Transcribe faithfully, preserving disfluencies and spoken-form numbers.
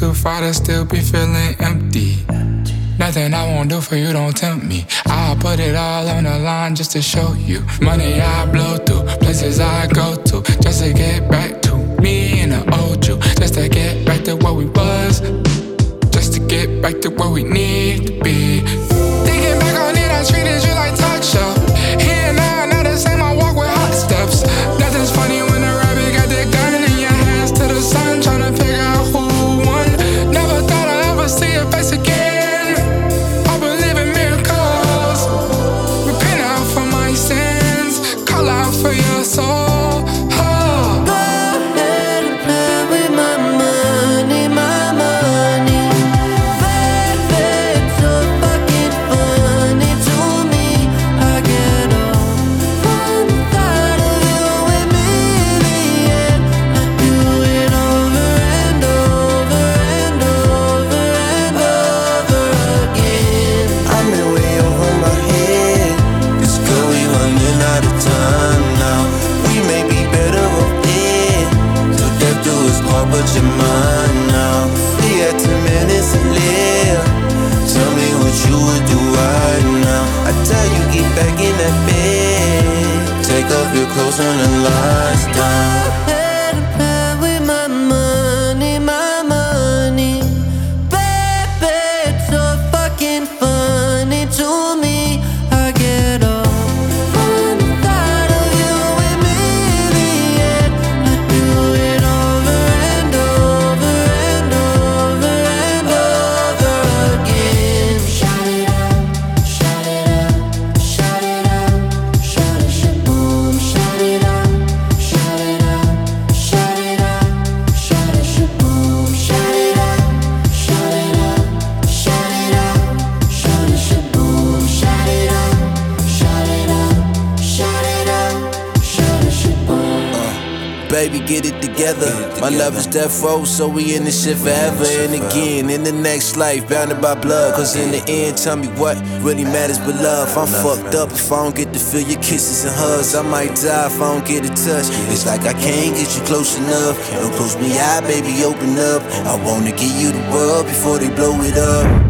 too far to still be feeling empty. Nothing I won't do for you, don't tempt me. I'll put it all on the line just to show you. Money I blow through, places I go to, just to get back to me and the old you. Just to get back to where we was, just to get back to where we need to be. Thinking back on it, I treated you like talk show. Here and now, not the same, I walk with hot steps. Nothing's funny when the rabbit got that gun in your hands to the sun, tryna figure out who won. Never thought I'd ever see your face again. For your soul, oh. Go ahead and play with my money, my money. Baby, it's so fucking funny to me. I get off on the thought of you and me in the end. I do it over and over and over and over again. I'm in way over my head. This girl, we running out of time. But you're mine now. We got two minutes to live. Tell me what you would do right now. I tell you, get back in that bed. Take off your clothes, turn the lights down. Go ahead and play with my money, my money. Baby, it's so fucking funny to me. I get off on the thought of you and me in the end. I do it over and over and over and over again. Shut it up, shut it up, shut it up, shut it, shaboom. Shut it up, shut it up, shut it up, shut it, shaboom. Shut it up, shut it up, shut it up, shut it, shaboom. Shut it up, shut it up, shut it up, shut it, shaboom. Baby, get it together. My love is death row, so we in this shit forever and again. In the next life, bounded by blood. Cause in the end, tell me what really matters but love. I'm fucked up if I don't get to feel your kisses and hugs. I might die if I don't get a touch. It's like I can't get you close enough. Don't close me out, baby, open up. I wanna give you the world before they blow it up.